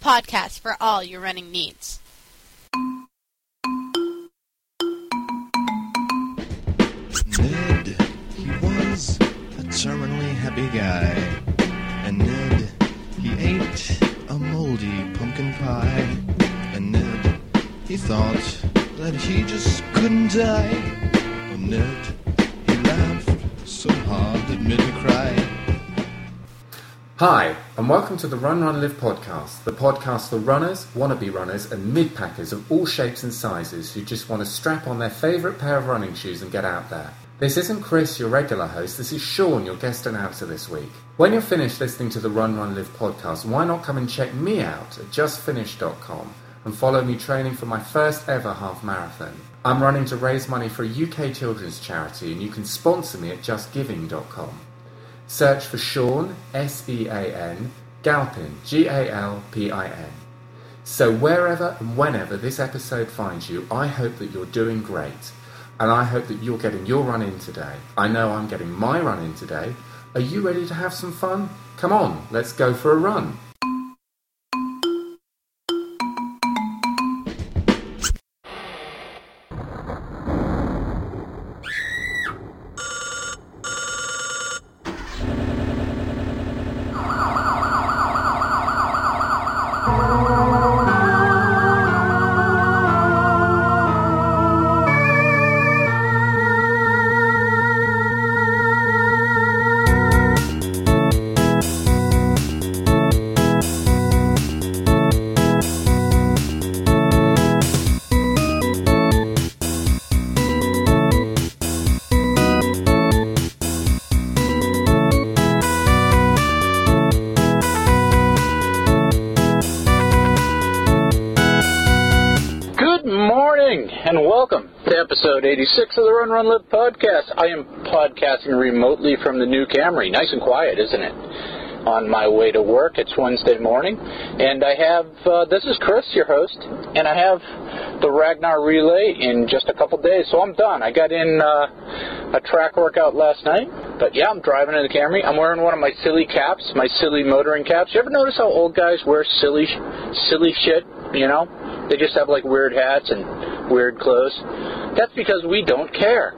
podcast for all your running needs. Ned, he was a terminally happy guy. And Ned, he ate a moldy pumpkin pie. And Ned, he thought that he just couldn't die. And Ned, he laughed so hard it made me cry. Hi, and welcome to the Run, Run, Live podcast, the podcast for runners, wannabe runners, and mid-packers of all shapes and sizes who just want to strap on their favourite pair of running shoes and get out there. This isn't Chris, your regular host, this is Sean, your guest announcer this week. When you're finished listening to the Run, Run, Live podcast, why not come and check me out at justfinished.com and follow me training for my first ever half marathon. I'm running to raise money for a UK children's charity, and you can sponsor me at justgiving.com. Search for Sean, S-E-A-N, Galpin, G-A-L-P-I-N. So wherever and whenever this episode finds you, I hope that you're doing great. And I hope that you're getting your run in today. I know I'm getting my run in today. Are you ready to have some fun? Come on, let's go for a run. And welcome to episode 86 of the Run, Run, Live podcast. I am podcasting remotely from the new Camry. Nice and quiet, isn't it? On my way to work. It's Wednesday morning. And I have, this is Chris, your host, and I have the Ragnar Relay in just a couple days. So I'm done. I got in a track workout last night. But yeah, I'm driving in the Camry. I'm wearing one of my silly caps, my silly motoring caps. You ever notice how old guys wear silly shit, you know? They just have like weird hats and weird clothes. That's because we don't care.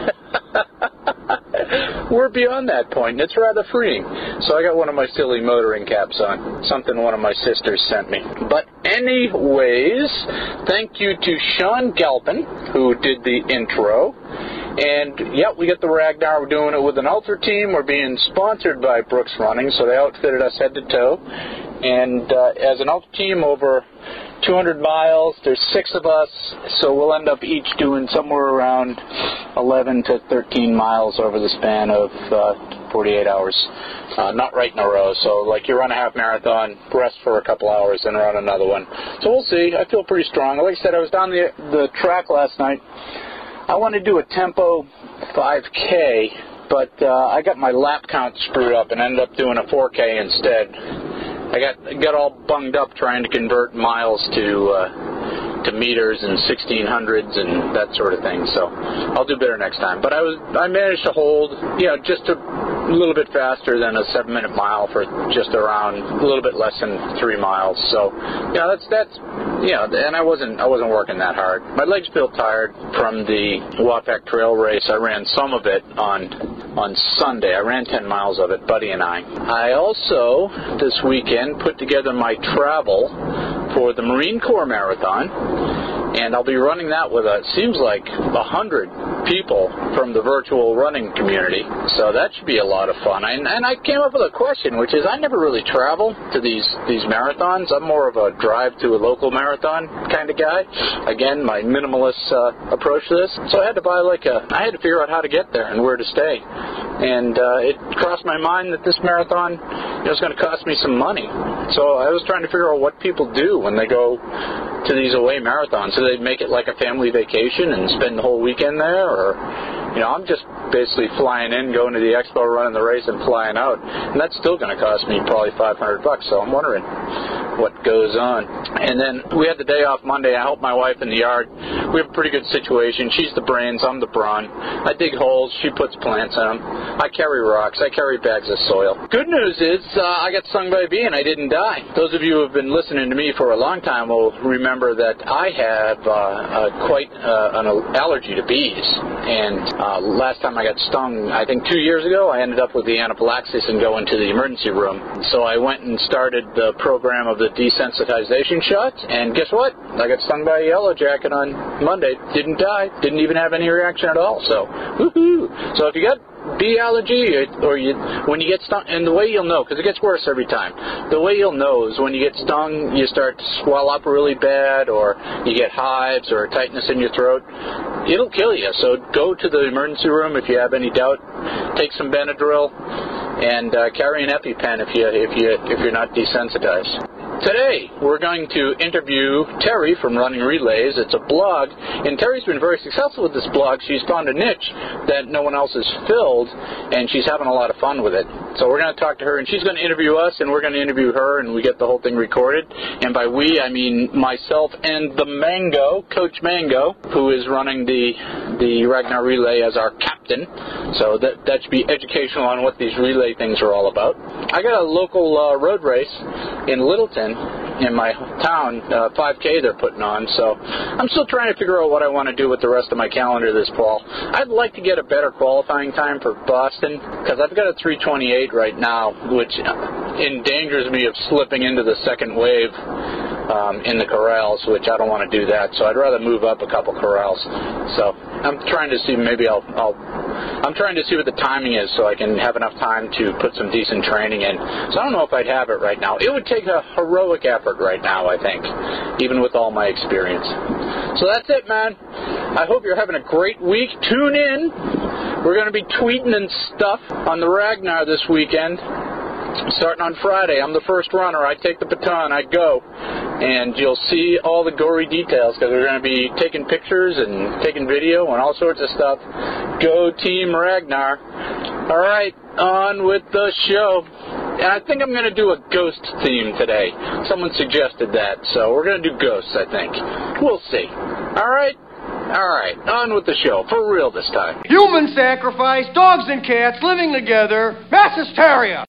We're beyond that point, and it's rather freeing. So I got one of my silly motoring caps on, something one of my sisters sent me. But anyways, thank you to Sean Galpin, who did the intro. And, yeah, we got the Ragnar. We're doing it with an Ultra team. We're being sponsored by Brooks Running, so they outfitted us head to toe. And as an Ultra team, over 200 miles, there's 6 of us, so we'll end up each doing somewhere around 11 to 13 miles over the span of 48 hours. Not right in a row, so like you run a half marathon, rest for a couple hours, then run another one. So we'll see. I feel pretty strong. Like I said, I was down the track last night. I want to do a tempo 5K, but I got my lap count screwed up and ended up doing a 4K instead. I got all bunged up trying to convert miles to meters and 1600s and that sort of thing. So I'll do better next time. But I managed to hold, just a little bit faster than a 7-minute mile for just around a little bit less than 3 miles. So and I wasn't working that hard. My legs feel tired from the Wapak Trail race. I ran some of it on Sunday. I ran 10 miles of it, Buddy and I. I also this weekend put together my travel for the Marine Corps Marathon, and I'll be running that with seems like 100 people from the virtual running community, so that should be a lot of fun. And I came up with a question, which is I never really travel to these marathons. I'm more of a drive to a local marathon kind of guy. Again, my minimalist approach to this. So I had to I had to figure out how to get there and where to stay. And it crossed my mind that this marathon is going to cost me some money. So I was trying to figure out what people do when they go to these away marathons. So they make it like a family vacation and spend the whole weekend there, or I'm just basically flying in, going to the expo, running the race, and flying out, and that's still going to cost me probably $500. So I'm wondering what goes on. And then we had the day off Monday. I helped my wife in the yard we have a pretty good situation. She's the brains, I'm the brawn. I dig holes, she puts plants in them. I carry rocks, I carry bags of soil. Good news is I got stung by a bee and I didn't die. Those of you who have been listening to me for a long time will remember that I have quite an allergy to bees. And last time I got stung, I think 2 years ago, I ended up with the anaphylaxis and going to the emergency room. So I went and started the program of the desensitization shots, and guess what? I got stung by a yellow jacket on Monday. Didn't die. Didn't even have any reaction at all. So, woohoo! So if you got bee allergy, when you get stung, and the way you'll know, because it gets worse every time, the way you'll know is when you get stung, you start to swell up really bad, or you get hives or tightness in your throat. It'll kill you. So go to the emergency room if you have any doubt. Take some Benadryl and carry an EpiPen if you're not desensitized. Today, we're going to interview Terry from Running Relays. It's a blog, and Terry's been very successful with this blog. She's found a niche that no one else has filled, and she's having a lot of fun with it. So we're going to talk to her, and she's going to interview us, and we're going to interview her, and we get the whole thing recorded. And by we, I mean myself and the Mango, Coach Mango, who is running the Ragnar Relay as our captain. So that should be educational on what these relay things are all about. I got a local road race in Littleton in my town, 5K they're putting on, so I'm still trying to figure out what I want to do with the rest of my calendar this fall. I'd like to get a better qualifying time for Boston, because I've got a 3:28 right now, which endangers me of slipping into the second wave in the corrals, which I don't want to do that, so I'd rather move up a couple corrals. So I'm trying to see, I'm trying to see what the timing is so I can have enough time to put some decent training in. So I don't know if I'd have it right now. It would take a heroic effort right now, I think, even with all my experience. So that's it, man. I hope you're having a great week. Tune in. We're going to be tweeting and stuff on the Ragnar this weekend. Starting on Friday, I'm the first runner. I take the baton, I go, and you'll see all the gory details because we're going to be taking pictures and taking video and all sorts of stuff. Go Team Ragnar. All right, on with the show. And I think I'm going to do a ghost theme today. Someone suggested that, so we're going to do ghosts, I think. We'll see. All right, on with the show, for real this time. Human sacrifice, dogs and cats living together, mass hysteria.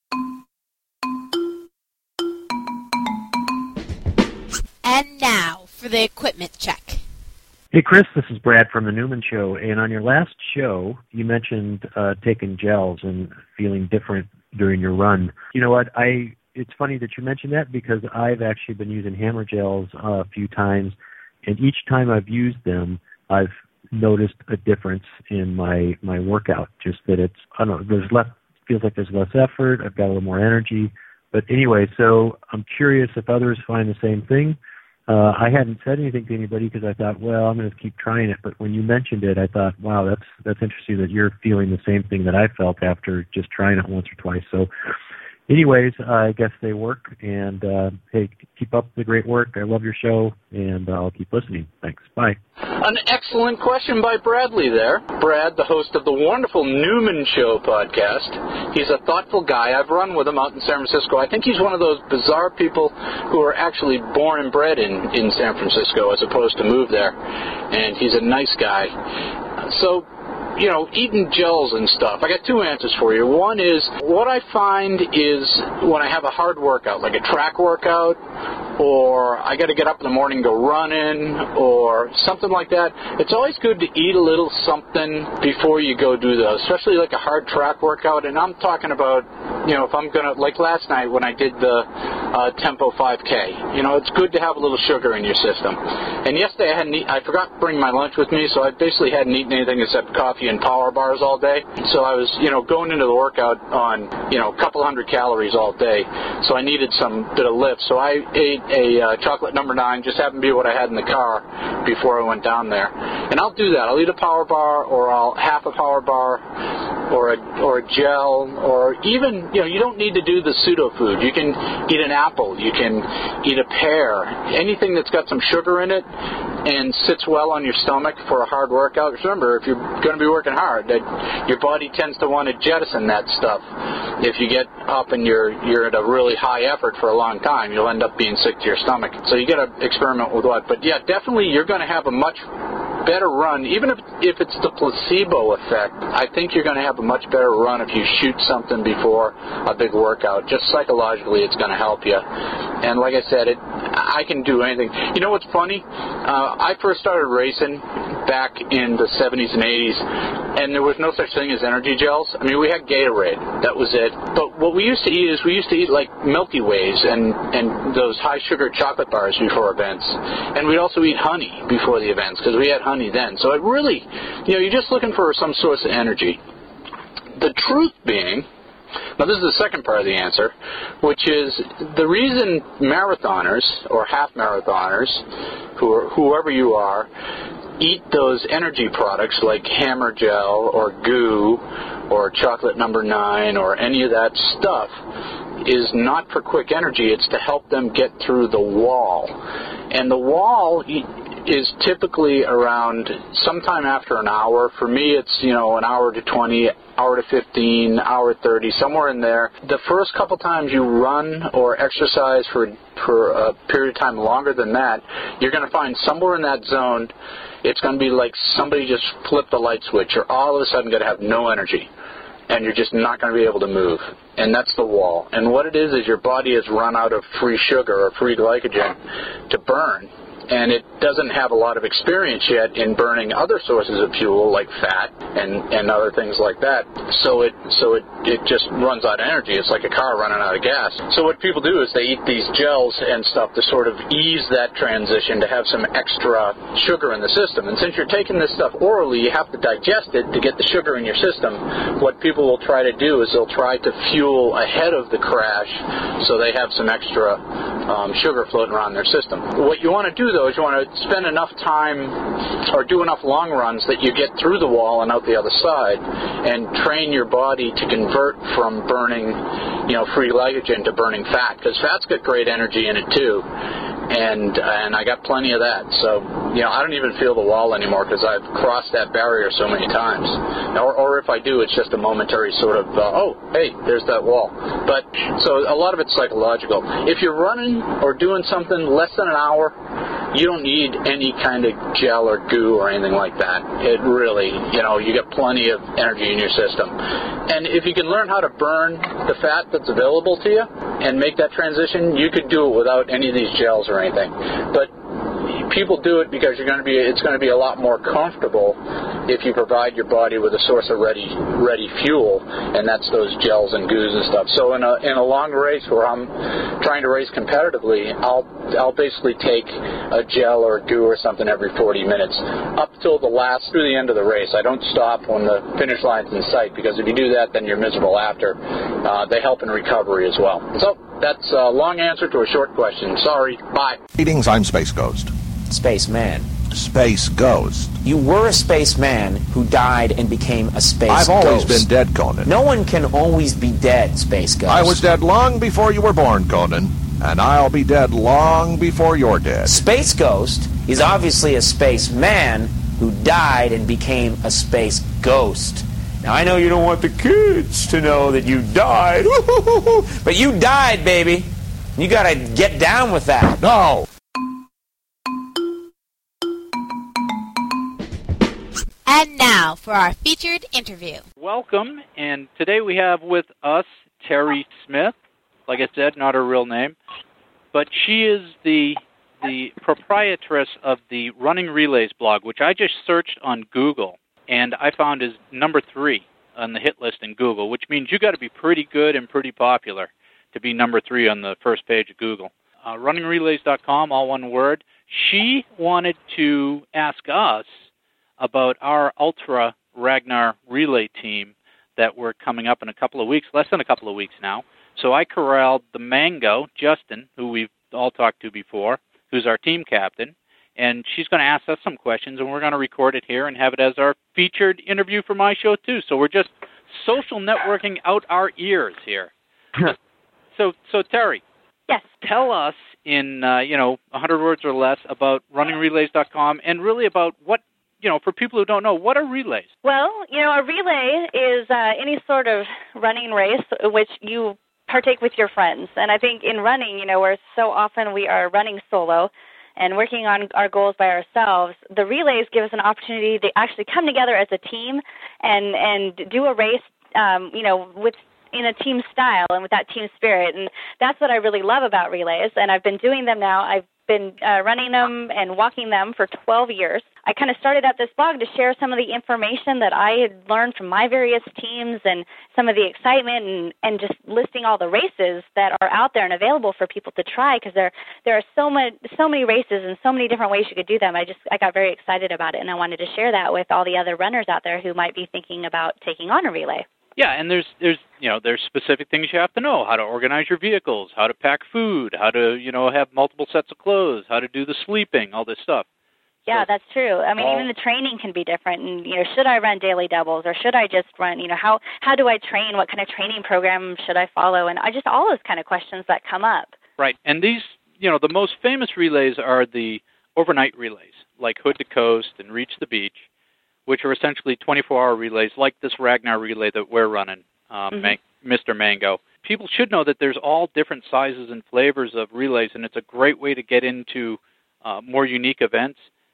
And now for the equipment check. Hey, Chris, this is Brad from The Newman Show. And on your last show, you mentioned taking gels and feeling different during your run. You know what? It's funny that you mentioned that because I've actually been using hammer gels a few times, and each time I've used them, I've noticed a difference in my workout. Just that it's, I don't know, feels like there's less effort, I've got a little more energy. But anyway, so I'm curious if others find the same thing. I hadn't said anything to anybody because I thought, well, I'm going to keep trying it. But when you mentioned it, I thought, wow, that's interesting that you're feeling the same thing that I felt after just trying it once or twice. So anyways, I guess they work. And, hey, keep up the great work. I love your show, and I'll keep listening. Thanks. Bye. An excellent question by Bradley there. Brad, the host of the wonderful Newman Show podcast. He's a thoughtful guy. I've run with him out in San Francisco. I think he's one of those bizarre people who are actually born and bred in San Francisco as opposed to move there. And he's a nice guy. So, you know, eating gels and stuff. I got two answers for you. One is, what I find is when I have a hard workout, like a track workout, or I got to get up in the morning and go running, or something like that, it's always good to eat a little something before you go do those, especially like a hard track workout. And I'm talking about, you know, if I'm going to, like last night when I did the Tempo 5K, you know, it's good to have a little sugar in your system. And yesterday I forgot to bring my lunch with me, so I basically hadn't eaten anything except coffee and power bars all day. So I was, you know, going into the workout on, you know, a couple hundred calories all day. So I needed some bit of lift. So I ate a chocolate number 9, just happened to be what I had in the car before I went down there. And I'll do that. I'll eat a power bar, or I'll half a power bar, or a gel, or even, you know, you don't need to do the pseudo food. You can eat an apple, you can eat a pear, anything that's got some sugar in it and sits well on your stomach for a hard workout. Remember, if you're going to be working hard, your body tends to want to jettison that stuff. If you get up and you're at a really high effort for a long time, you'll end up being sick to your stomach. So you got to experiment with what. But yeah, definitely you're going to have a much better run, even if it's the placebo effect. I think you're going to have a much better run if you shoot something before a big workout. Just psychologically, it's going to help you. And like I said, I can do anything. You know what's funny? I first started racing back in the 70s and 80s, and there was no such thing as energy gels. I mean, we had Gatorade. That was it. But what we used to eat is we used to eat like Milky Ways and those high-sugar chocolate bars before events. And we'd also eat honey before the events because we had honey then. So it really, you're just looking for some source of energy. The truth being, now this is the second part of the answer, which is the reason marathoners or half marathoners, whoever you are, eat those energy products like Hammer Gel or Goo or Chocolate Number 9 or any of that stuff is not for quick energy. It's to help them get through the wall. And the wall is typically around sometime after an hour. For me, it's, an hour to 20, hour to 15, hour 30, somewhere in there. The first couple times you run or exercise for a period of time longer than that, you're going to find somewhere in that zone, it's going to be like somebody just flipped the light switch. You're all of a sudden going to have no energy, and you're just not going to be able to move. And that's the wall. And what it is your body has run out of free sugar or free glycogen to burn, and it doesn't have a lot of experience yet in burning other sources of fuel like fat and other things like that. So it just runs out of energy. It's like a car running out of gas. So what people do is they eat these gels and stuff to sort of ease that transition, to have some extra sugar in the system. And since you're taking this stuff orally, you have to digest it to get the sugar in your system. What people will try to do is they'll try to fuel ahead of the crash so they have some extra sugar floating around their system. What you want to do, though, is you want to spend enough time or do enough long runs that you get through the wall and out the other side, and train your body to convert from burning, free glycogen to burning fat, because fat's got great energy in it too. And I got plenty of that. So, I don't even feel the wall anymore because I've crossed that barrier so many times. Or if I do, it's just a momentary sort of, oh, hey, there's that wall. But, so a lot of it's psychological. If you're running or doing something less than an hour, you don't need any kind of gel or goo or anything like that. It really, you get plenty of energy in your system. And if you can learn how to burn the fat that's available to you and make that transition, you could do it without any of these gels or anything. But people do it because it's going to be a lot more comfortable if you provide your body with a source of ready fuel, and that's those gels and goos and stuff. So in a long race where I'm trying to race competitively, I'll basically take a gel or a goo or something every 40 minutes up till through the end of the race. I don't stop when the finish line's in sight, because if you do that, then you're miserable after. They help in recovery as well. So that's a long answer to a short question. Sorry. Bye. Greetings, I'm Space Ghost. Spaceman. Space Ghost. You were a spaceman who died and became a space ghost. I've always been dead, Conan. No one can always be dead, Space Ghost. I was dead long before you were born, Conan. And I'll be dead long before you're dead. Space Ghost is obviously a spaceman who died and became a space ghost. Now, I know you don't want the kids to know that you died, but you died, baby. You gotta get down with that. No. And now for our featured interview. Welcome, and today we have with us Terry Smith. Like I said, not her real name, but she is the proprietress of the Running Relays blog, which I just searched on Google, and I found is number 3 on the hit list in Google, which means you got to be pretty good and pretty popular to be number 3 on the first page of Google. RunningRelays.com, all one word. She wanted to ask us about our Ultra Ragnar Relay team that we're coming up in a couple of weeks, less than a couple of weeks now. So I corralled the Mango, Justin, who we've all talked to before, who's our team captain, and she's going to ask us some questions, and we're going to record it here and have it as our featured interview for my show, too. So we're just social networking out our ears here. So Terry. Yes. Tell us in, 100 words or less about runningrelays.com and really about what, for people who don't know, what are relays? Well, a relay is any sort of running race which you partake with your friends. And I think in running, where so often we are running solo, and working on our goals by ourselves, the relays give us an opportunity to actually come together as a team and do a race, in a team style and with that team spirit. And that's what I really love about relays. And I've been doing them now. I've been running them and walking them for 12 years. I kind of started up this blog to share some of the information that I had learned from my various teams and some of the excitement and just listing all the races that are out there and available for people to try, because there are so many races and so many different ways you could do them. I got very excited about it, and I wanted to share that with all the other runners out there who might be thinking about taking on a relay. Yeah, and there's specific things you have to know: how to organize your vehicles, how to pack food, how to have multiple sets of clothes, how to do the sleeping, all this stuff. Yeah, that's true. I mean, even the training can be different. And should I run daily doubles, or should I just run? How do I train? What kind of training program should I follow? And all those kind of questions that come up. Right, and these the most famous relays are the overnight relays, like Hood to Coast and Reach the Beach, which are essentially 24-hour relays like this Ragnar relay that we're running, Mr. Mango. People should know that there's all different sizes and flavors of relays, and it's a great way to get into more unique events.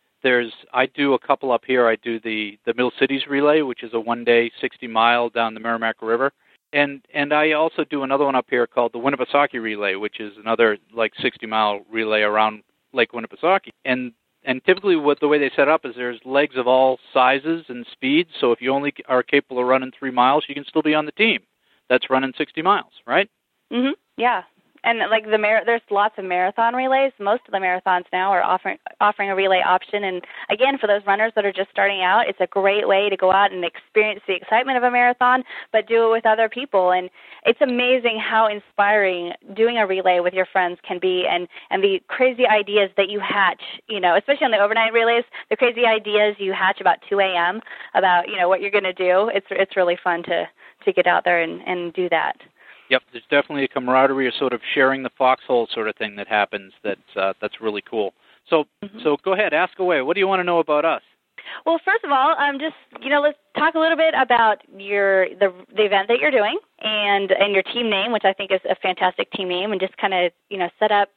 I do a couple up here. I do the Mill Cities relay, which is a one-day 60-mile down the Merrimack River. And I also do another one up here called the Winnipesaukee relay, which is another 60-mile relay around Lake Winnipesaukee. And typically the way they set up is there's legs of all sizes and speeds, so if you only are capable of running 3 miles, you can still be on the team that's running 60 miles, right? Mm-hmm. Yeah. And there's lots of marathon relays. Most of the marathons now are offering a relay option. And again, for those runners that are just starting out, it's a great way to go out and experience the excitement of a marathon, but do it with other people. And it's amazing how inspiring doing a relay with your friends can be, and the crazy ideas that you hatch, especially on the overnight relays, the crazy ideas you hatch about 2 a.m. about, what you're going to do. It's really fun to get out there and do that. Yep, there's definitely a camaraderie, a sort of sharing the foxhole sort of thing that happens that's really cool. So go ahead, ask away. What do you want to know about us? Well, first of all, let's talk a little bit about the event that you're doing and your team name, which I think is a fantastic team name, and just kind of set up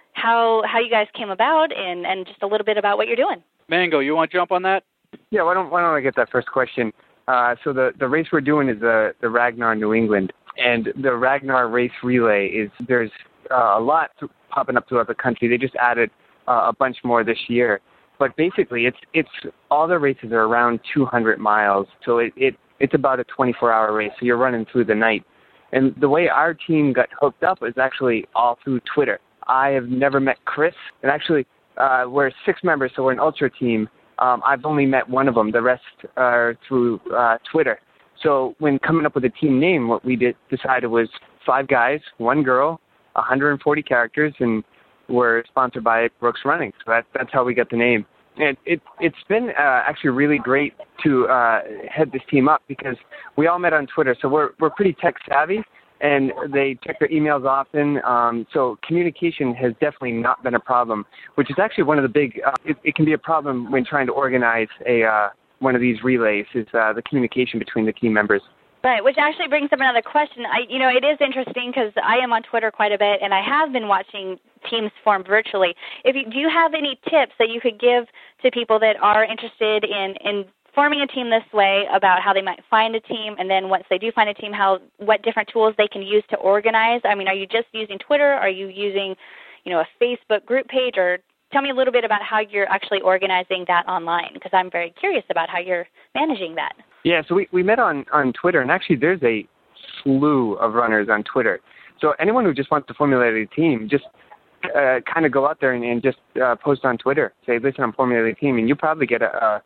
how you guys came about and just a little bit about what you're doing. Mango, you want to jump on that? Yeah, why don't I get that first question? So the race we're doing is the Ragnar New England. And the Ragnar race relay there's a lot popping up throughout the country. They just added a bunch more this year. But basically, it's all the races are around 200 miles. So it's about a 24-hour race. So you're running through the night. And the way our team got hooked up is actually all through Twitter. I have never met Chris. And actually, we're 6 members, so we're an ultra team. I've only met one of them. The rest are through Twitter. So when coming up with a team name, what we decided was 5 guys, 1 girl, 140 characters, and we're sponsored by Brooks Running. So that's how we got the name. And it's been actually really great to head this team up, because we all met on Twitter. So we're pretty tech savvy, and they check their emails often. So communication has definitely not been a problem, which is actually one of the big. It can be a problem when trying to organize one of these relays, is the communication between the team members. Right, which actually brings up another question. It is interesting because I am on Twitter quite a bit, and I have been watching teams form virtually. Do you have any tips that you could give to people that are interested in forming a team this way, about how they might find a team, and then once they do find a team, what different tools they can use to organize? I mean, are you just using Twitter? Are you using, a Facebook group page? Or tell me a little bit about how you're actually organizing that online, because I'm very curious about how you're managing that. Yeah, so we met on Twitter, and actually there's a slew of runners on Twitter. So anyone who just wants to formulate a team, just kind of go out there and just post on Twitter. Say, listen, I'm formulating a team, and you probably get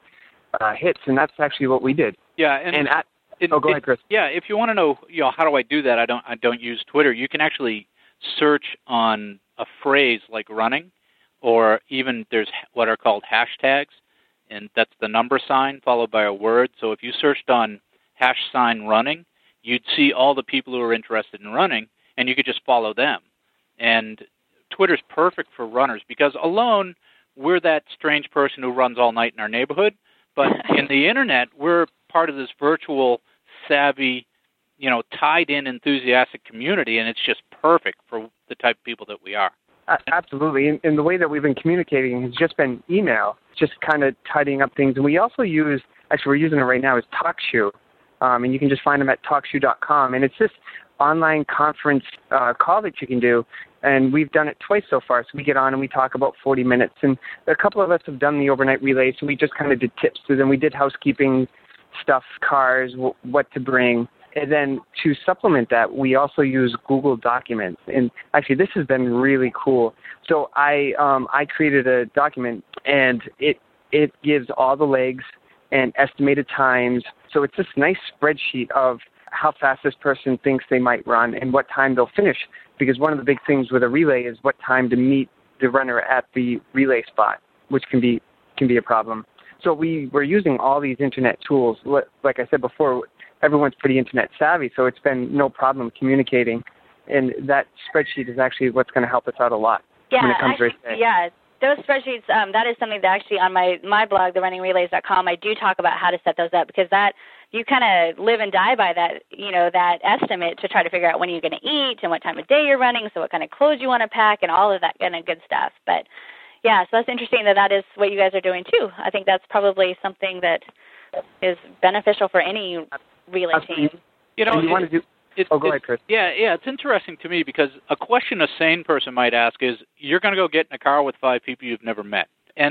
hits, and that's actually what we did. Yeah, go ahead, Chris. Yeah, if you want to know, how do I do that? I don't use Twitter. You can actually search on a phrase like running, or even there's what are called hashtags, and that's the number sign followed by a word. So if you searched on #running, you'd see all the people who are interested in running, and you could just follow them. And Twitter's perfect for runners, because alone, we're that strange person who runs all night in our neighborhood. But in the Internet, we're part of this virtual, savvy, tied-in, enthusiastic community, and it's just perfect for the type of people that we are. Absolutely. And the way that we've been communicating has just been email, just kind of tidying up things. And we also use, actually we're using it right now, is TalkShoe. And you can just find them at TalkShoe.com. And it's this online conference call that you can do. And we've done it twice so far. So we get on and we talk about 40 minutes. And a couple of us have done the overnight relays, so we just kind of did tips to them. We did housekeeping stuff, cars, what to bring. And then to supplement that, we also use Google Documents. And actually, this has been really cool. So I created a document, and it gives all the legs and estimated times. So it's this nice spreadsheet of how fast this person thinks they might run and what time they'll finish. Because one of the big things with a relay is what time to meet the runner at the relay spot, which can be a problem. So we're using all these internet tools. Like I said before, everyone's pretty internet savvy, so it's been no problem communicating. And that spreadsheet is actually what's going to help us out a lot when it comes to race day. Yeah, those spreadsheets, that is something that actually on my blog, therunningrelays.com, I do talk about how to set those up, because that you kind of live and die by that, that estimate to try to figure out when you're going to eat and what time of day you're running, so what kind of clothes you want to pack and all of that kind of good stuff. But, yeah, so that's interesting that is what you guys are doing, too. I think that's probably something that is beneficial for any relay team. You want to do... go ahead, Chris. Yeah, it's interesting to me because a question a sane person might ask is, you're going to go get in a car with 5 people you've never met.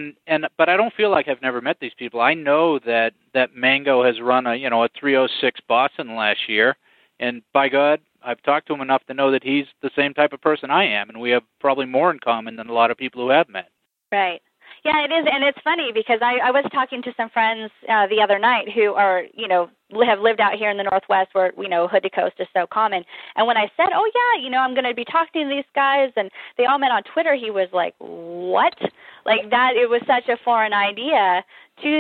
But I don't feel like I've never met these people. I know that Mango has run a 306 Boston last year, and by God, I've talked to him enough to know that he's the same type of person I am, and we have probably more in common than a lot of people who have met. Right. Yeah, it is, and it's funny because I was talking to some friends the other night who are, have lived out here in the Northwest where, hood to coast is so common. And when I said, oh, yeah, I'm going to be talking to these guys, and they all met on Twitter, he was like, what? Like that, it was such a foreign idea to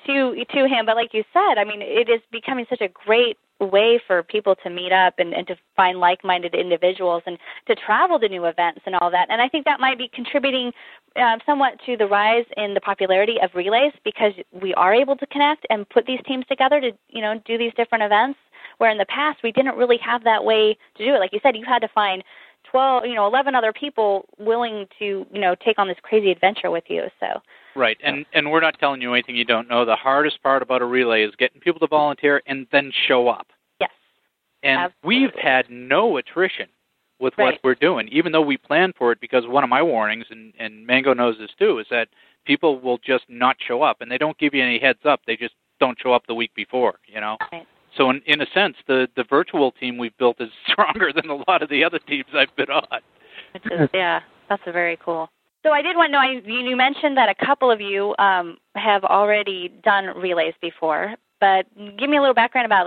him. But like you said, I mean, it is becoming such a great way for people to meet up and to find like-minded individuals and to travel to new events and all that. And I think that might be contributing somewhat to the rise in the popularity of relays, because we are able to connect and put these teams together to, do these different events, where in the past we didn't really have that way to do it. Like you said, you had to find 11 other people willing to, take on this crazy adventure with you. So. Right, and we're not telling you anything you don't know. The hardest part about a relay is getting people to volunteer and then show up. Yes. And absolutely. We've had no attrition with what we're doing, even though we plan for it, because one of my warnings, and Mango knows this too, is that people will just not show up, and they don't give you any heads up. They just don't show up the week before, Right. So in a sense, the virtual team we've built is stronger than a lot of the other teams I've been on. Yeah, that's very cool. So I did want to know, you mentioned that a couple of you have already done relays before, but give me a little background about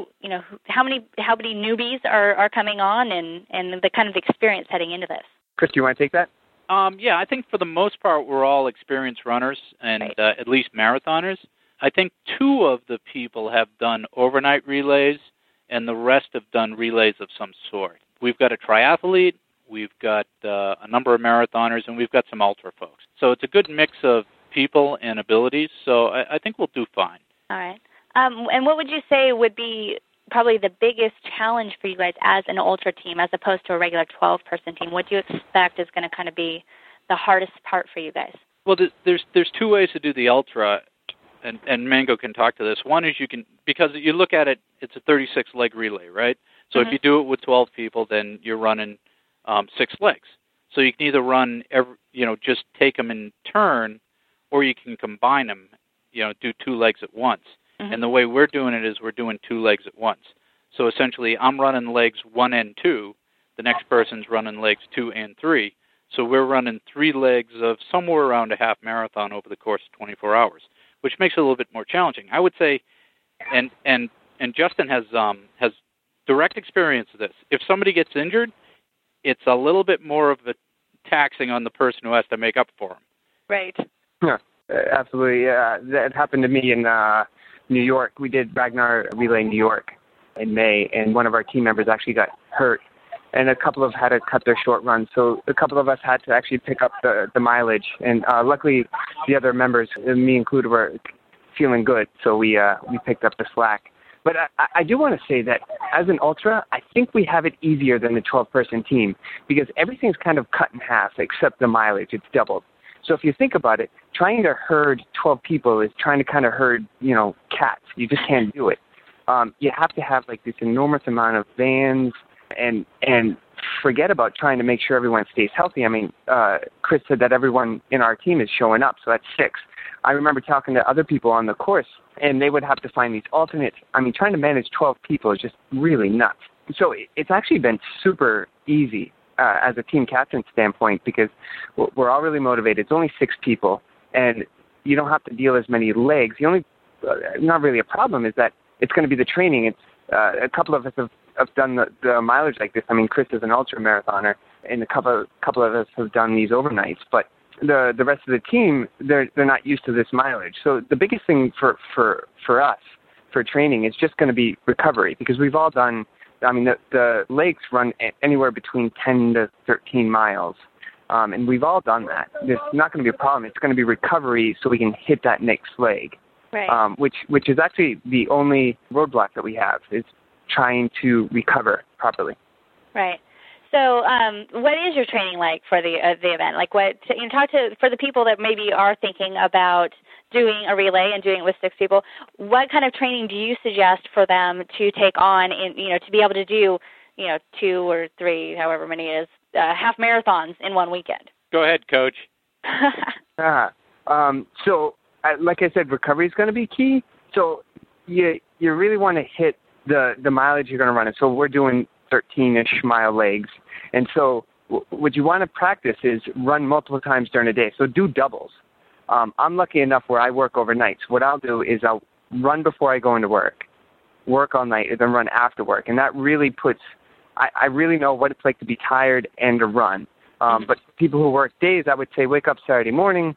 how many newbies are coming on and the kind of experience heading into this. Chris, do you want to take that? Yeah, I think for the most part we're all experienced runners and at least marathoners. I think 2 of the people have done overnight relays, and the rest have done relays of some sort. We've got a triathlete, we've got a number of marathoners, and we've got some ultra folks. So it's a good mix of people and abilities, so I think we'll do fine. All right. And what would you say would be probably the biggest challenge for you guys as an ultra team as opposed to a regular 12-person team? What do you expect is going to kind of be the hardest part for you guys? Well, there's 2 ways to do the ultra, and Mango can talk to this. One is because you look at it, it's a 36-leg relay, right? So if you do it with 12 people, then you're running 6 legs. So you can either run, just take them in turn, or you can combine them, do 2 legs at once. Mm-hmm. And the way we're doing it is we're doing 2 legs at once. So essentially, I'm running legs 1 and 2. The next person's running legs 2 and 3. So we're running 3 legs of somewhere around a half marathon over the course of 24 hours, which makes it a little bit more challenging. I would say, and Justin has direct experience of this. If somebody gets injured, it's a little bit more of a taxing on the person who has to make up for them. Right. Yeah, absolutely. That happened to me in New York. We did Ragnar Relay New York in May, and one of our team members actually got hurt, and a couple of had to cut their short run. So a couple of us had to actually pick up the mileage, and luckily the other members, me included, were feeling good, so we picked up the slack. But I do want to say that as an ultra, I think we have it easier than the 12-person team because everything's kind of cut in half except the mileage. It's doubled. So if you think about it, trying to herd 12 people is trying to kind of herd, cats. You just can't do it. You have to have like this enormous amount of vans and forget about trying to make sure everyone stays healthy. I mean, Chris said that everyone in our team is showing up, so that's 6. I remember talking to other people on the course, and they would have to find these alternates. I mean, trying to manage 12 people is just really nuts. So it's actually been super easy as a team captain standpoint because we're all really motivated. It's only 6 people, and you don't have to deal as many legs. The only, not really a problem, is that it's going to be the training. It's a couple of us have done the mileage like this. I mean, Chris is an ultra marathoner, and a couple of us have done these overnights. But the rest of the team, they're not used to this mileage. So the biggest thing for us for training is just going to be recovery because we've all done. I mean, the legs run anywhere between 10 to 13 miles, and we've all done that. There's not going to be a problem. It's going to be recovery so we can hit that next leg. Right. Which is actually the only roadblock that we have is trying to recover properly. Right. So, what is your training like for the event? Like, talk to for the people that maybe are thinking about doing a relay and doing it with 6 people. What kind of training do you suggest for them to take on, to be able to do, 2 or 3, however many it is, half marathons in one weekend? Go ahead, Coach. So, like I said, recovery is going to be key. So, you really want to hit the mileage you're going to run. So we're doing 13-ish mile legs. And so what you want to practice is run multiple times during the day. So do doubles. I'm lucky enough where I work overnight. So what I'll do is I'll run before I go into work all night, and then run after work. And that really puts I really know what it's like to be tired and to run. But people who work days, I would say wake up Saturday morning,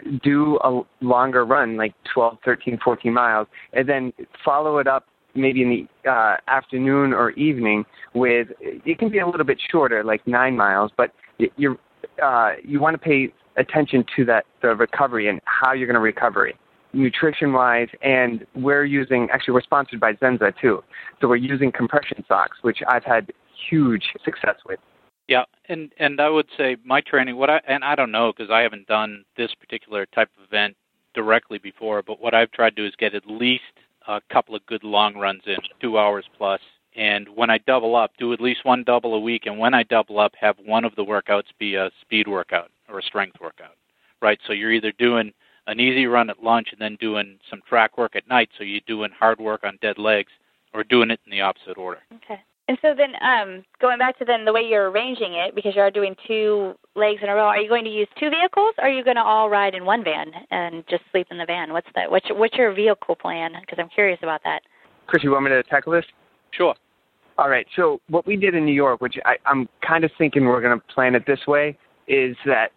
do a longer run, like 12, 13, 14 miles, and then follow it up maybe in the afternoon or evening with, it can be a little bit shorter, like 9 miles, but you want to pay attention to the recovery and how you're going to recover, nutrition-wise, and we're sponsored by Zenza too, so we're using compression socks, which I've had huge success with. Yeah, and I would say my training, I don't know because I haven't done this particular type of event directly before, but what I've tried to do is get at least a couple of good long runs in, 2 hours plus, and when I double up, do at least one double a week, and when I double up, have one of the workouts be a speed workout or a strength workout, right? So you're either doing an easy run at lunch and then doing some track work at night, so you're doing hard work on dead legs, or doing it in the opposite order. Okay. And so then going back to then the way you're arranging it, because you are doing 2 legs in a row, are you going to use 2 vehicles, or are you going to all ride in one van and just sleep in the van? What's your vehicle plan? Because I'm curious about that. Chris, you want me to tackle this? Sure. All right. So what we did in New York, which I'm kind of thinking we're going to plan it this way, is that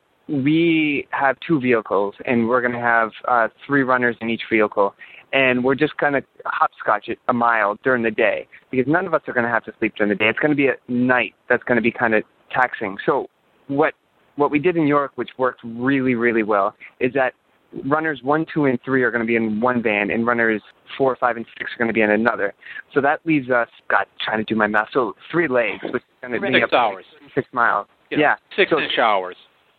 we have 2 vehicles, and we're going to have 3 runners in each vehicle. And we're just going to hopscotch it a mile during the day because none of us are going to have to sleep during the day. It's going to be at night that's going to be kind of taxing. So what we did in New York, which worked really, really well, is that runners 1, 2, and 3 are going to be in one van, and runners 4, 5, and 6 are going to be in another. So that leaves us, trying to do my math, so 3 legs, which is going to be 6 hours. 6 miles. Yeah. 6-ish hours.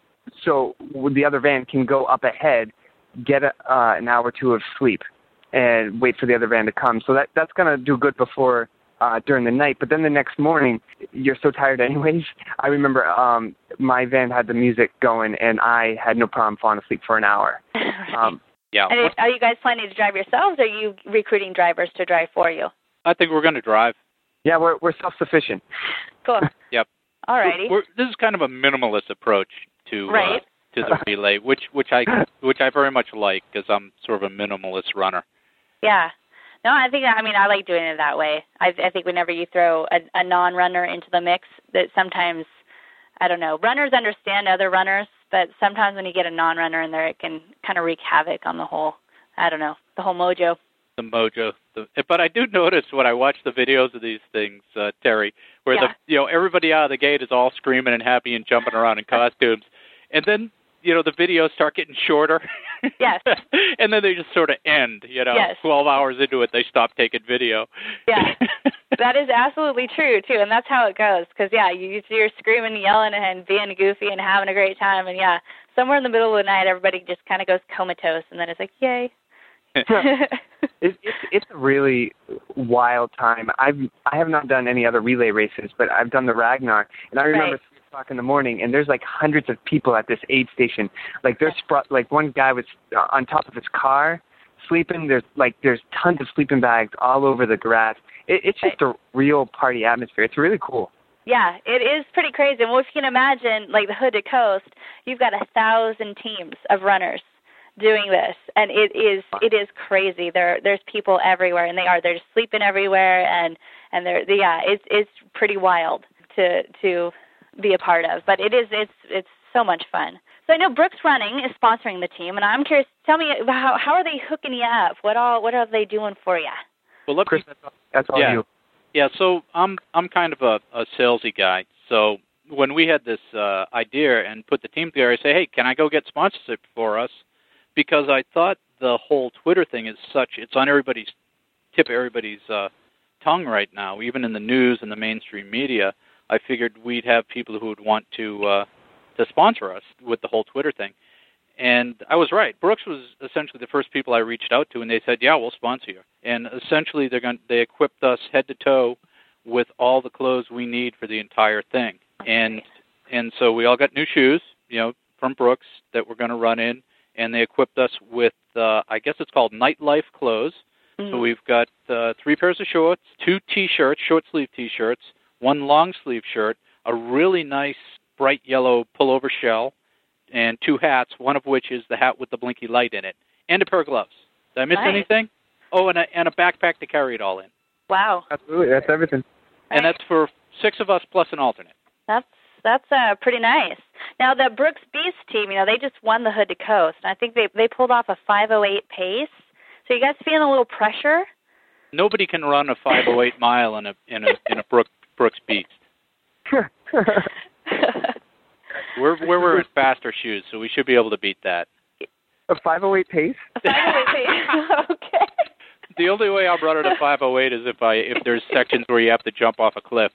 So the other van can go up ahead, get an hour or 2 of sleep, and wait for the other van to come. So that's going to do good before during the night. But then the next morning, you're so tired anyways. I remember my van had the music going, and I had no problem falling asleep for an hour. Yeah. And are you guys planning to drive yourselves, or are you recruiting drivers to drive for you? I think we're going to drive. Yeah, we're self-sufficient. Cool. Yep. All righty. This is kind of a minimalist approach to right. To the relay, which I very much like because I'm sort of a minimalist runner. Yeah. No, I like doing it that way. I think whenever you throw a non-runner into the mix, that sometimes, I don't know, runners understand other runners, but sometimes when you get a non-runner in there, it can kind of wreak havoc on the whole, the whole mojo. The mojo. But I do notice when I watch the videos of these things, Terry, where everybody out of the gate is all screaming and happy and jumping around in costumes, and then the videos start getting shorter. Yes. And then they just sort of end, Yes. 12 hours into it, they stop taking video. Yeah. That is absolutely true, too, and that's how it goes. Because, you're screaming, yelling, and being goofy and having a great time, and, somewhere in the middle of the night, everybody just kind of goes comatose, and then it's like, yay. It's a really wild time. I have not done any other relay races, but I've done the Ragnar, and I remember 3 o'clock in the morning, and there's like hundreds of people at this aid station. Like there's one guy was on top of his car sleeping. There's tons of sleeping bags all over the grass. It's just a real party atmosphere. It's really cool. Yeah, it is pretty crazy. Well, if you can imagine, like the Hood to Coast, you've got 1,000 teams of runners doing this, and it is crazy. There's people everywhere, and they're just sleeping everywhere, and it's pretty wild to be a part of. But it's so much fun. So I know Brooks Running is sponsoring the team, and I'm curious. Tell me how are they hooking you up? What are they doing for you? Well, Chris, that's all you. Yeah, so I'm kind of a salesy guy. So when we had this idea and put the team together, I say, hey, can I go get sponsorship for us? Because I thought the whole Twitter thing is it's on everybody's tip of everybody's tongue right now, even in the news and the mainstream media. I figured we'd have people who would want to sponsor us with the whole Twitter thing. And I was right. Brooks was essentially the first people I reached out to, and they said, yeah, we'll sponsor you. And essentially they equipped us head to toe with all the clothes we need for the entire thing. And so we all got new shoes, from Brooks that we're going to run in, and they equipped us with, I guess it's called nightlife clothes. Mm-hmm. So we've got 3 pairs of shorts, 2 T-shirts, short-sleeve T-shirts, 1 long-sleeve shirt, a really nice bright yellow pullover shell, and 2 hats, one of which is the hat with the blinky light in it, and a pair of gloves. Did I miss anything? Oh, and a backpack to carry it all in. Wow. Absolutely, that's everything. And that's for 6 of us plus an alternate. That's pretty nice. Now, the Brooks Beast team, they just won the Hood to Coast, and I think they pulled off a 5:08 pace. So you guys feeling a little pressure? Nobody can run a 5:08 mile in a Brooks Beast. We're wearing faster shoes, so we should be able to beat that. A 5:08 pace? A 5:08 pace. Okay. The only way I'll run at a 5:08 is if there's sections where you have to jump off a cliff.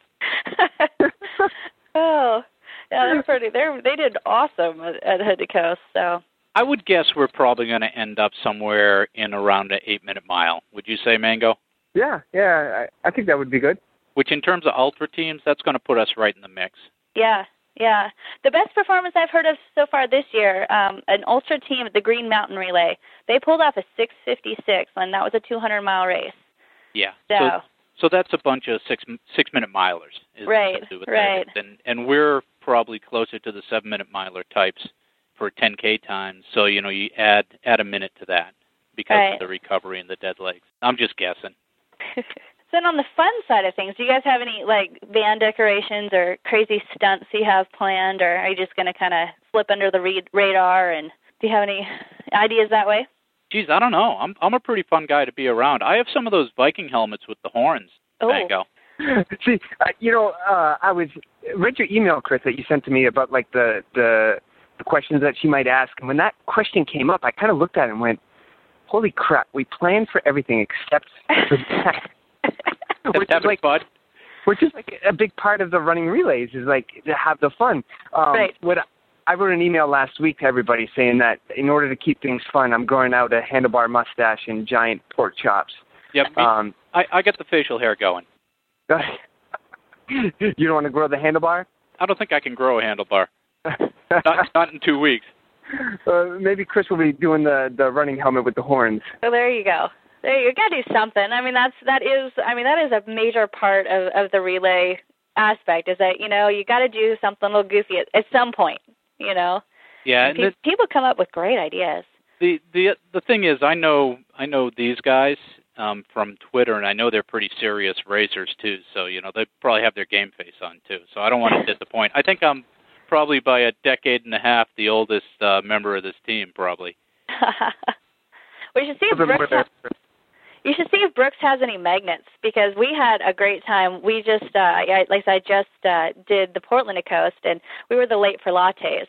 Oh, yeah, they're pretty. They did awesome at Hood to Coast. So I would guess we're probably going to end up somewhere in around an 8-minute mile. Would you say, Mango? Yeah, I think that would be good. Which, in terms of ultra teams, that's going to put us right in the mix. Yeah. The best performance I've heard of so far this year, an ultra team at the Green Mountain Relay, they pulled off a 6:56, and that was a 200-mile race. Yeah. So that's a bunch of 6-minute milers. Right. And we're probably closer to the 7-minute miler types for 10K times. So, you add a minute to that because of the recovery and the dead legs. I'm just guessing. So then on the fun side of things, do you guys have any, band decorations or crazy stunts you have planned, or are you just going to kind of slip under the radar, and do you have any ideas that way? Geez, I don't know. I'm a pretty fun guy to be around. I have some of those Viking helmets with the horns. Oh. There you go. See, I read your email, Chris, that you sent to me about, the questions that she might ask. And when that question came up, I kind of looked at it and went, holy crap, we planned for everything except for that. Which is a big part of the running relays is to have the fun. Right. I wrote an email last week to everybody saying that in order to keep things fun, I'm growing out a handlebar mustache and giant pork chops. Yep. I get the facial hair going. You don't want to grow the handlebar? I don't think I can grow a handlebar. not in 2 weeks. Maybe Chris will be doing the running helmet with the horns. Oh, there you go. You got to do something. I mean, that is a major part of the relay aspect. Is that you got to do something a little goofy at some point. Yeah. People come up with great ideas. The thing is, I know these guys from Twitter, and I know they're pretty serious racers too. So they probably have their game face on too. So I don't want to disappoint. I think I'm probably by a decade and a half the oldest member of this team, probably. We should see you should see if Brooks has any magnets, because we had a great time. We just, I just did the Portland Coast, and we were the late for lattes.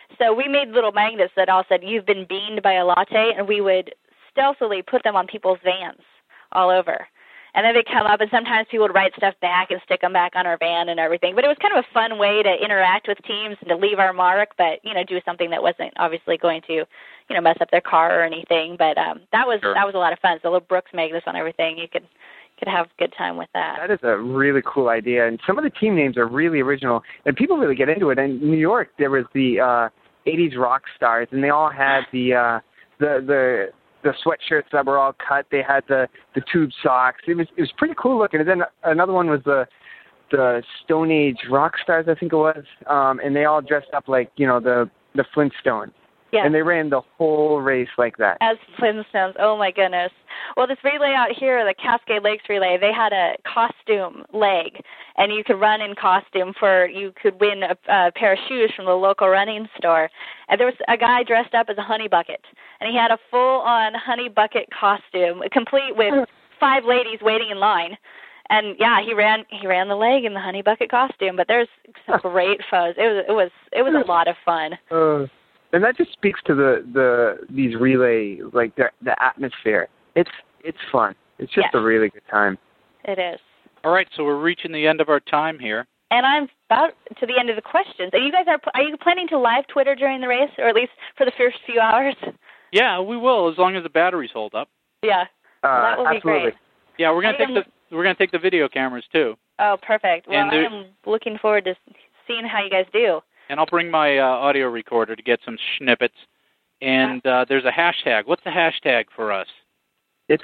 So we made little magnets that all said, "You've been beaned by a latte," and we would stealthily put them on people's vans all over. And then they'd come up, and sometimes people would write stuff back and stick them back on our van and everything. But it was kind of a fun way to interact with teams and to leave our mark, but, do something that wasn't obviously going to, mess up their car or anything. But that was a lot of fun. So little Brooks magnets on everything. You could have a good time with that. That is a really cool idea. And some of the team names are really original, and people really get into it. In New York, there was the 80s rock stars, and they all had the sweatshirts that were all cut. They had the tube socks. It was pretty cool looking. And then another one was the Stone Age rock stars, I think it was. And they all dressed up like, the Flintstones. Yeah. And they ran the whole race like that. As Flintstones. Oh, my goodness. Well, this relay out here, the Cascade Lakes relay, they had a costume leg, and you could run in costume you could win a pair of shoes from the local running store. And there was a guy dressed up as a honey bucket, and he had a full-on honey bucket costume, complete with 5 ladies waiting in line. And yeah, he ran the leg in the honey bucket costume. But there's some great photos. It was a lot of fun. And that just speaks to these relay, like the atmosphere. It's fun. It's just a really good time. It is. All right, so we're reaching the end of our time here. And I'm about to the end of the questions. And you guys are you planning to live Twitter during the race, or at least for the first few hours? Yeah, we will, as long as the batteries hold up. Yeah, that will absolutely. be great. Yeah, we're gonna take the video cameras too. Oh, perfect. Well, I am looking forward to seeing how you guys do. And I'll bring my audio recorder to get some snippets. And there's a hashtag. What's the hashtag for us? It's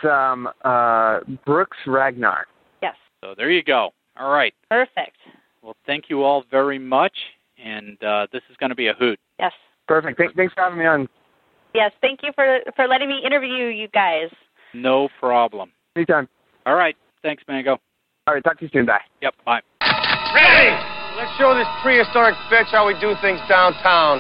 Brooks Ragnar. Yes. So there you go. All right. Perfect. Well, thank you all very much. And this is going to be a hoot. Yes. Perfect. Thanks for having me on. Yes, thank you for letting me interview you guys. No problem. Anytime. All right. Thanks, Mango. All right. Talk to you soon. Bye. Yep. Bye. Ready! Let's show this prehistoric bitch how we do things downtown.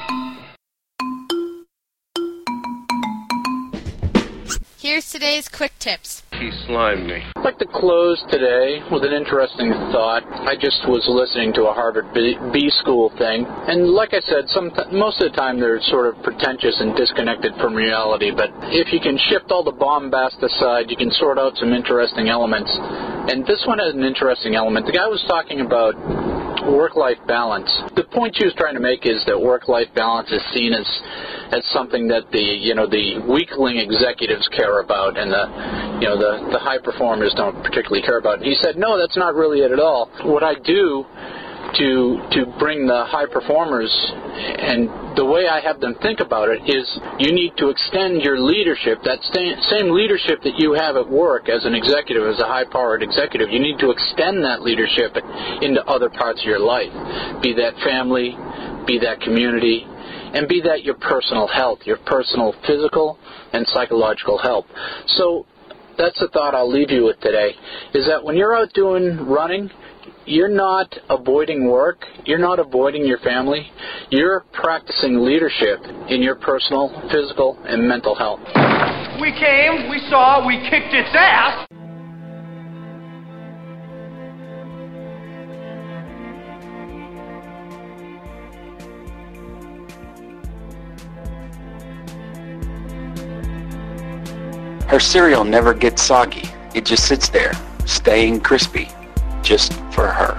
Here's today's quick tips. He slimed me. I'd like to close today with an interesting thought. I just was listening to a Harvard B School thing, and like I said, most of the time they're sort of pretentious and disconnected from reality, but if you can shift all the bombast aside, you can sort out some interesting elements. And this one has an interesting element. The guy was talking about work-life balance. The point she was trying to make is that work-life balance is seen as something that the weakling executives care about, and the high performers don't particularly care about. He said, no, that's not really it at all. What I do to bring the high performers, and the way I have them think about it, is you need to extend your leadership, that same leadership that you have at work as an executive, as a high-powered executive. You need to extend that leadership into other parts of your life, be that family, be that community, and be that your personal health, your personal physical and psychological health. So that's the thought I'll leave you with today, is that when you're out doing running, you're not avoiding work, you're not avoiding your family, you're practicing leadership in your personal, physical, and mental health. We came, we saw, we kicked its ass. Her cereal never gets soggy. It just sits there, staying crispy, just for her.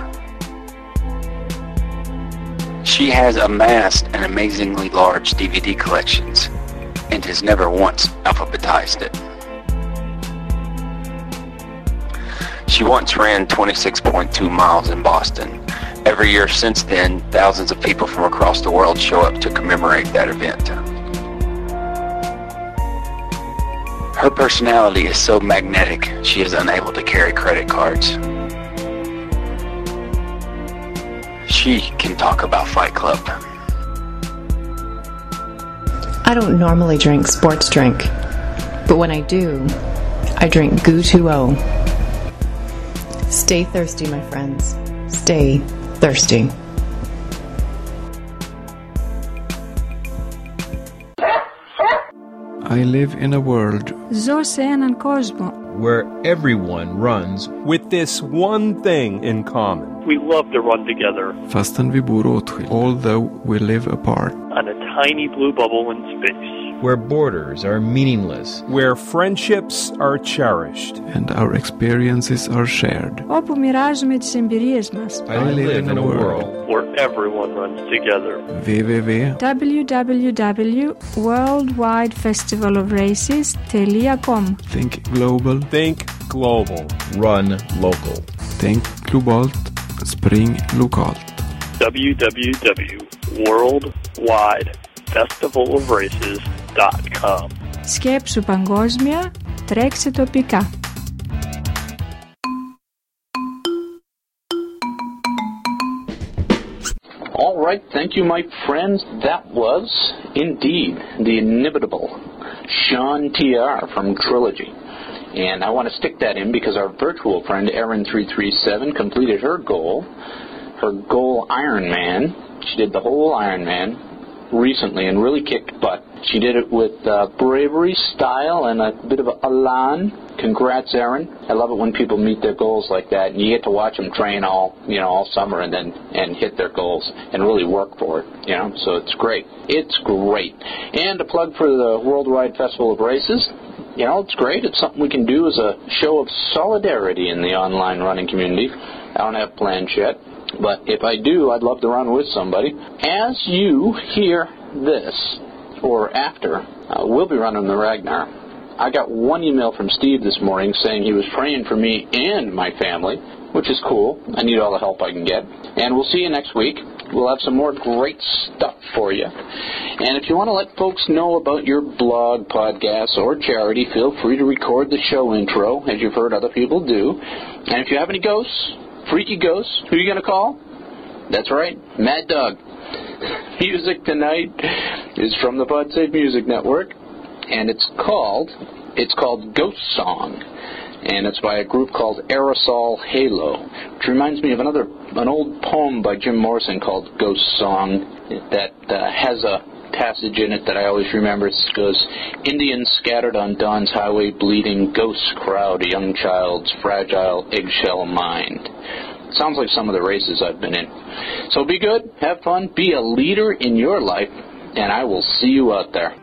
She has amassed an amazingly large DVD collections and has never once alphabetized it. She once ran 26.2 miles in Boston. Every year since then, thousands of people from across the world show up to commemorate that event. Her personality is so magnetic, she is unable to carry credit cards. She can talk about Fight Club. I don't normally drink sports drink, but when I do, I drink Goo 2-0. Stay thirsty, my friends. Stay thirsty. I live in a world Ζω σε έναν κόσμο where everyone runs with this one thing in common. We love to run together. Fastän vi bor åtskilt, although we live apart. On a tiny blue bubble in space. Where borders are meaningless. Where friendships are cherished. And our experiences are shared. I live in a world where everyone runs together. www.worldwidefestivalofraces.com. Think global. Think global. Run local. Think globalt. Spring lokalt. www.worldwidefestivalofraces.com. Σκέψου παγκόσμια, τρέξε τοπικά. All right, thank you, my friends. That was, indeed, the inimitable Sean T.R. from Trilogy. And I want to stick that in because our virtual friend, Erin337, completed her goal Ironman. She did the whole Ironman recently and really kicked butt. She did it with bravery, style, and a bit of elan. Congrats, Erin. I love it when people meet their goals like that, and you get to watch them train all summer and hit their goals and really work for it. So it's great. It's great. And a plug for the Worldwide Festival of Races. It's great. It's something we can do as a show of solidarity in the online running community. I don't have plans yet, but if I do, I'd love to run with somebody. As you hear this, or after, we'll be running the Ragnar. I got one email from Steve this morning saying he was praying for me and my family, which is cool. I need all the help I can get. And we'll see you next week. We'll have some more great stuff for you. And if you want to let folks know about your blog, podcast, or charity, feel free to record the show intro, as you've heard other people do. And if you have any ghosts, freaky ghosts, who are you going to call? That's right, Mad Dog. Music tonight is from the PodSafe Music Network, and it's called Ghost Song. And it's by a group called Aerosol Halo, which reminds me of an old poem by Jim Morrison called Ghost Song that has a passage in it that I always remember. It goes, Indians scattered on dawn's highway bleeding, ghosts crowd a young child's fragile eggshell mind. Sounds like some of the races I've been in. So be good, have fun, be a leader in your life, and I will see you out there.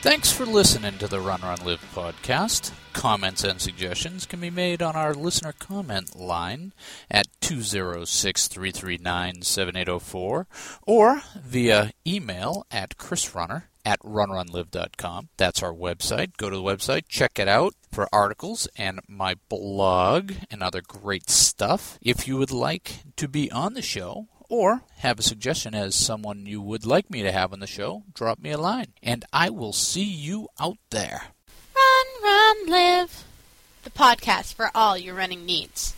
Thanks for listening to the Run, Run, Live podcast. Comments and suggestions can be made on our listener comment line at 206-339-7804 or via email at chrisrunner@runrunlive.com. That's our website. Go to the website, check it out for articles and my blog and other great stuff. If you would like to be on the show or have a suggestion as someone you would like me to have on the show, drop me a line, and I will see you out there. Run, Run, Live. The podcast for all your running needs.